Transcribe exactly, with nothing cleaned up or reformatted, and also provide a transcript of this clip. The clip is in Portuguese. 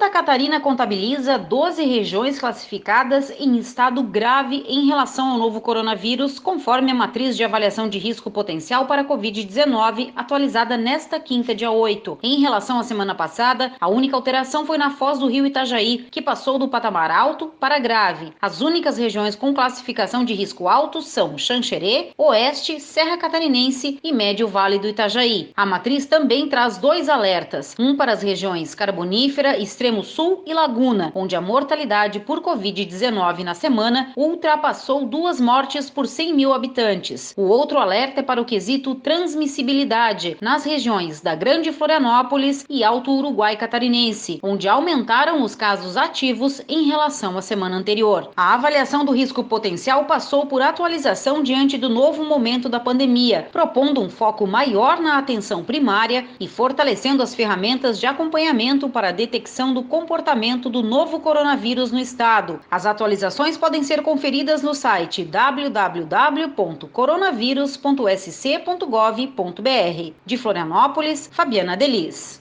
Santa Catarina contabiliza doze regiões classificadas em estado grave em relação ao novo coronavírus, conforme a matriz de avaliação de risco potencial para a covid dezenove, atualizada nesta quinta, dia oito. Em relação à semana passada, a única alteração foi na Foz do Rio Itajaí, que passou do patamar alto para grave. As únicas regiões com classificação de risco alto são Xanxerê, Oeste, Serra Catarinense e Médio Vale do Itajaí. A matriz também traz dois alertas, um para as regiões Carbonífera, Extremo Sul e Laguna, onde a mortalidade por covid dezenove na semana ultrapassou duas mortes por cem mil habitantes. O outro alerta é para o quesito transmissibilidade, nas regiões da Grande Florianópolis e Alto Uruguai Catarinense, onde aumentaram os casos ativos em relação à semana anterior. A avaliação do risco potencial passou por atualização diante do novo momento da pandemia, propondo um foco maior na atenção primária e fortalecendo as ferramentas de acompanhamento para a detecção do comportamento do novo coronavírus no estado. As atualizações podem ser conferidas no site w w w ponto coronavírus ponto s c ponto gov ponto b r. De Florianópolis, Fabiana Delis.